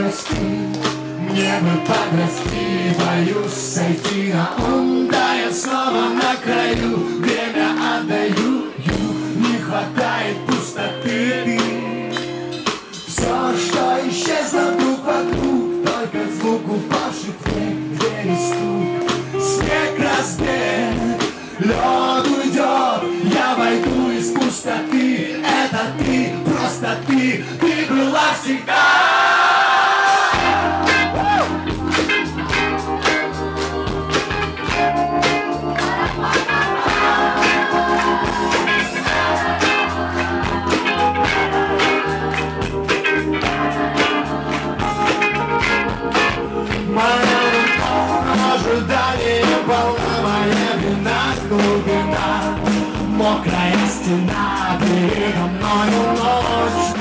прости, мне бы подрасти. Боюсь сойти на ум, да я снова на краю. Время отдаю, не хватает пустоты. Все, что исчезло вдруг вокруг, только звук упавших в двери стук. Снег разбит, лед уйдет, я войду из пустоты. Это ты, просто ты была всегда. Ожидание полна, моя вина, глубина, мокрая стена передо мною ночь.